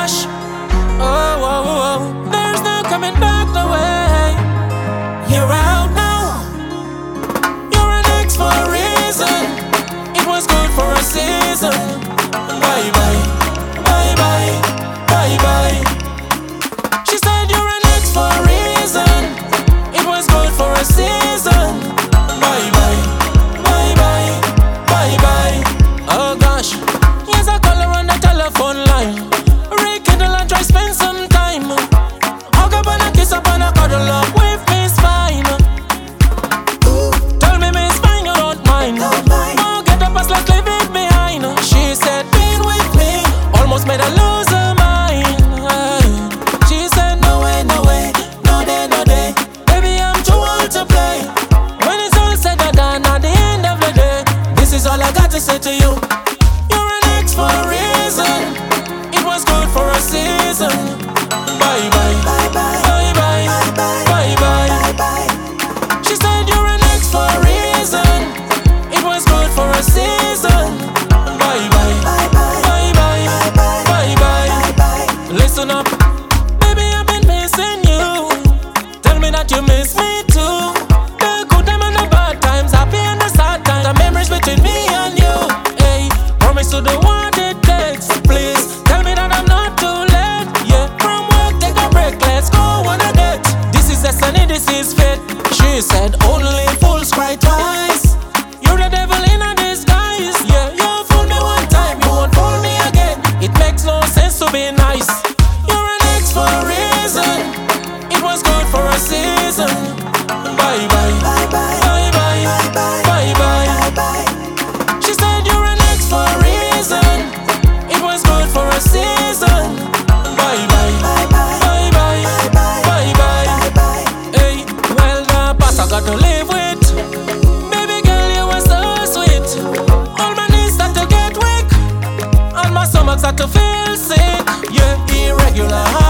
gosh. Oh, oh, oh. There's no coming back the way. You're out now. You're an ex for a reason. It was good for a season. Bye bye, bye bye, bye bye. She said you're an ex for a reason. It was good for a season. Bye bye, bye bye, bye bye. Oh gosh, here's a caller on the telephone line. Rekindle and try spend some time. Hug up and a kiss up and a cuddle up with Miss Fine. Tell me Miss Fine you don't mind. Oh, get up and slack, leave it behind. She said being with me almost made her lose her mind. She said no way, no way, no day, no day. Baby I'm too old to play. When it's all said and done at the end of the day, this is all I got to say to you. You're an ex for a reason. It was good for a season. Bye bye, bye bye, bye bye, bye bye, bye. She said you're an ex for a reason. It was good for a season. Bye bye, bye bye, bye bye, bye bye. Listen up, baby I've been missing you. Tell me that you miss me too. The good time and the bad times, happy and the sad times, the memories between me and you. Hey, promise to do what it takes, please. Tell me that I'm not too late. Yeah, from work take a break, let's go on a date. This is destiny, this is fate. She said only fools cry twice. You're the devil in a disguise. Yeah, you fooled me one time, you won't fool me again. It makes no sense to be nice. You're an ex for a reason. It was good for a season. Bye bye, bye bye, bye bye, bye bye, bye. She said you're an ex for a reason. It was good for a season. Bye bye, bye bye, bye bye, bye bye. Hey, well the past I got to live with. Baby girl you were so sweet. All my knees start to get weak, and my stomach start to feel sick. Yeah, irregular